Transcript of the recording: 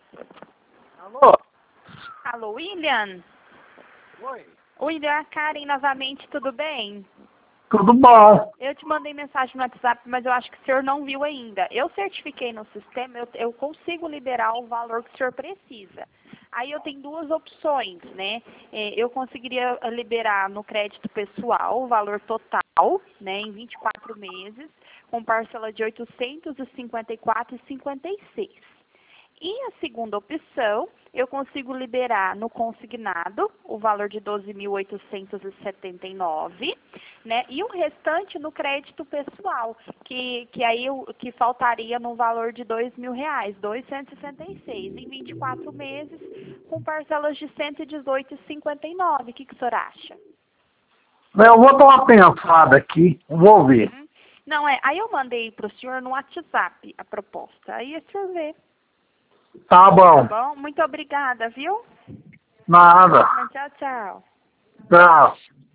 Alô? Alô, William? Oi. William, a Karen novamente, tudo bem? Tudo bom? Eu te mandei mensagem no WhatsApp, mas eu acho que o senhor não viu ainda. Eu certifiquei no sistema, eu consigo liberar o valor que o senhor precisa. Aí eu tenho duas opções, né? Eu conseguiria liberar no crédito pessoal o valor total, né, em 24 meses, com parcela de R$ 854,56. E a segunda opção, eu consigo liberar no consignado o valor de 12.879, né? E o restante no crédito pessoal, que faltaria no valor de R$ 2.000, 266, em 24 meses, com parcelas de 118,59. O que o senhor acha? Eu vou dar uma pensada aqui, vou ver. Não, aí eu mandei para o senhor no WhatsApp a proposta. Aí o senhor vê. Tá Tá bom. bom? Muito obrigada, viu? Nada. Tchau, tchau. Tchau.